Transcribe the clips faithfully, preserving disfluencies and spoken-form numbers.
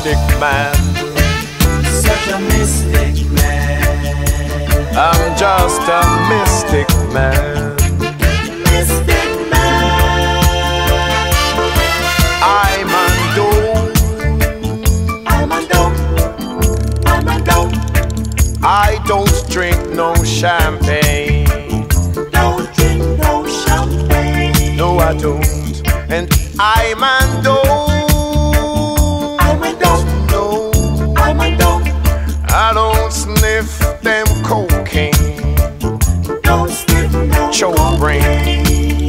mystic man. Such a mystic man. I'm just a mystic man. Mystic man. I'm a dope. I'm a dope. I'm a dope. I don't drink no champagne. Don't drink no champagne. No, I don't. And I'm a dope. I'm a dope. No, I'm a dope. I don't sniff them cocaine. Don't sniff no Choke brain.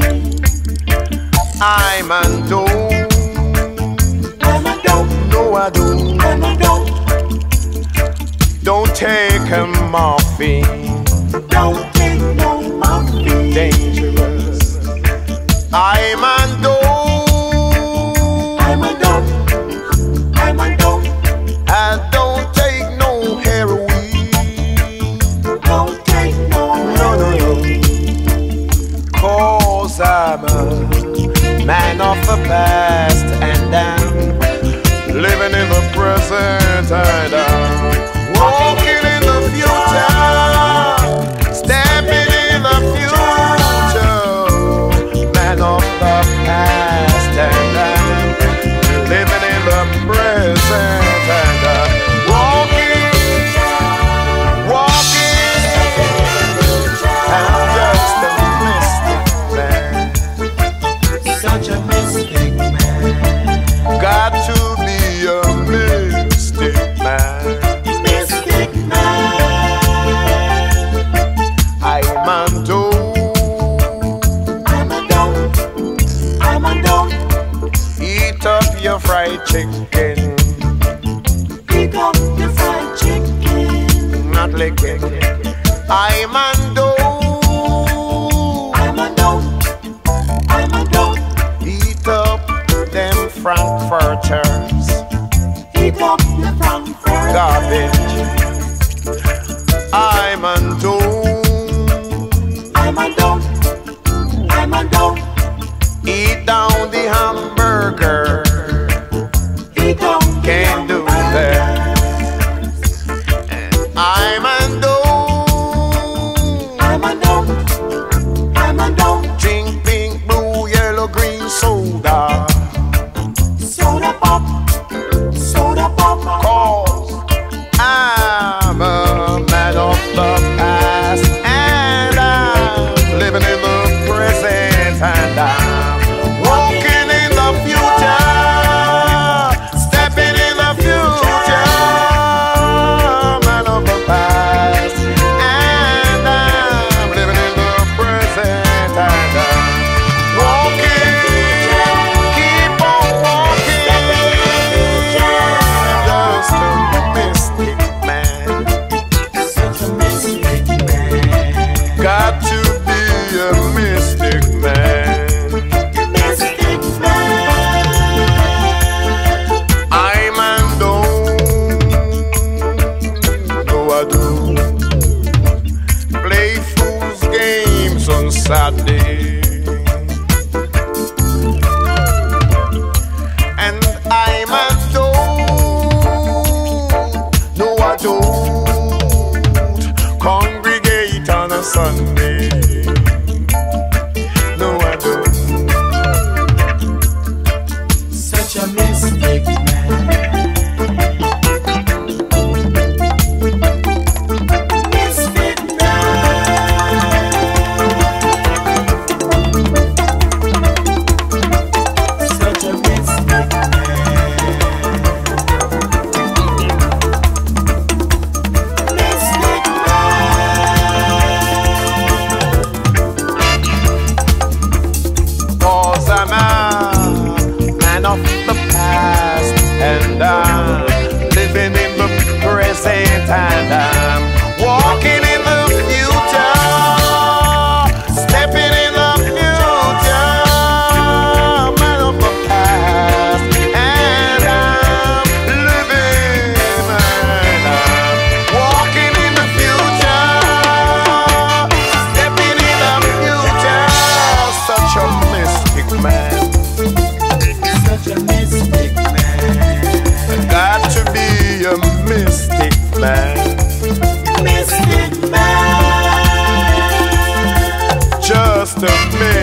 I'm a dope. I'm a dope. No, I don't. I'm a dope. Don't take a morphine. Don't take no morphine. Dangerous. I'm a dope. I'm a dope. I'm a dope. I don't take no heroin. Don't take no No, no, no. heroin. Cause I'm a man of the past, and I'm living in the present, and I'm walking in the future, stepping in the future. Man of the past, and I'm living in the present, and I'm walking, walking. I'm just a mystic man. Such a mystic man. Got to be a mystic man. Mystic man. I'm a dope. I'm a dope. I'm a dope. Eat up your fried chicken. Pick up your fried chicken. Not licking. I'm a dope. I'm a dope. I'm a dope. Eat up them frankfurters. Pick up your Frankfurt. Garbage. I'm a dope. I'm a dope. I'm a dope. Eat down the hamburger. Pick up your Can't do that. I'm a dope. I'm a dope. I'm a dope. Drink pink, blue, yellow, green soda. Soda pop. Soda pop. Cause I'm a man of the past, and I'm living in the present, and I'm walking.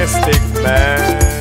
Mystic Man.